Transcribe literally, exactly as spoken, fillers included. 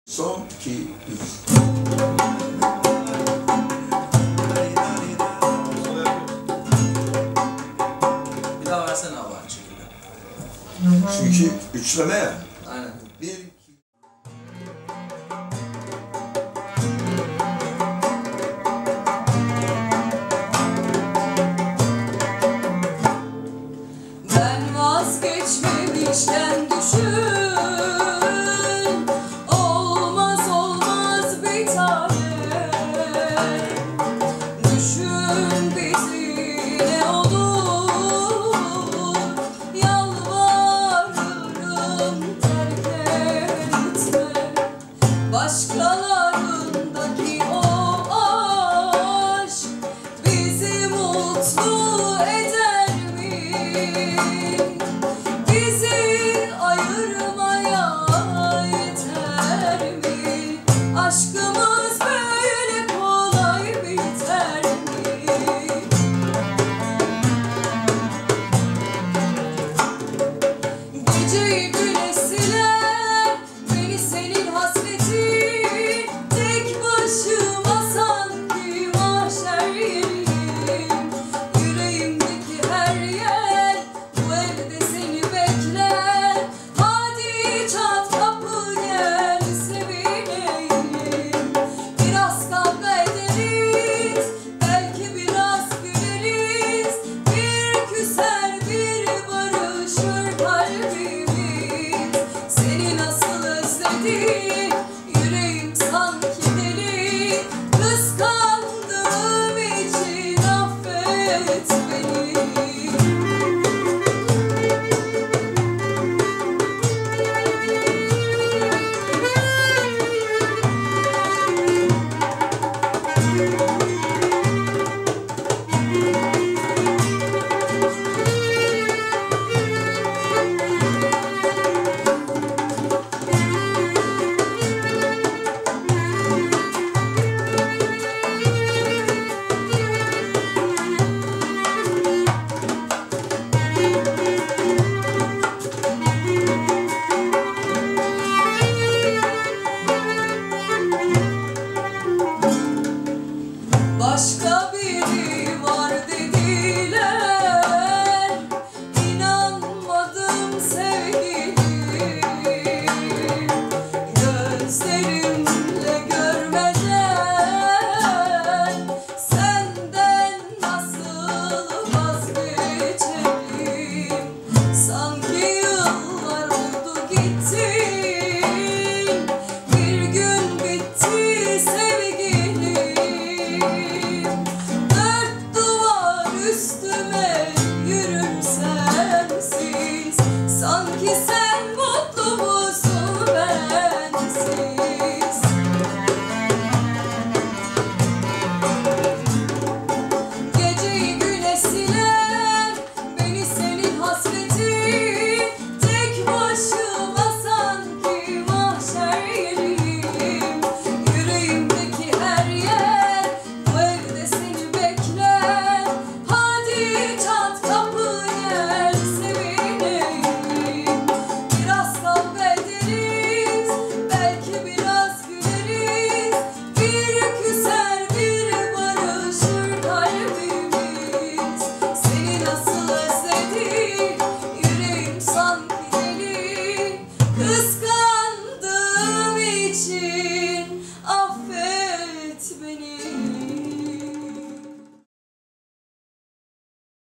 Son, iki, üç. Bir daha versene abi aynı şekilde. Çünkü üçleme ya. Aynen. Bir, iki. Ben vazgeçmemişken düşün, olmaz olmaz bir tane. Düşün bizi ne olur, yalvarırım terk etme. Başkalarındaki o aşk bizi mutlu eder mi? Bizi ayırmaya yeter mi? Aşkımız böyle kolay biter mi? Geceyi güneş siler, beni senin hasretin. Tek başıma sanki mahşer yeriyim. Yüreğimdeki her yer bu evde seni bekler. Hadi çat kapı gel sevineyim. Biraz kavga ederiz, belki biraz güleriz. Bir küser bir barışır kalbimiz. Seni nasıl özledim, yüreğim sanki deli. Kıskandığım için affet beni. Başka biri var dediler, İnanmadım sevgilim. Gözleri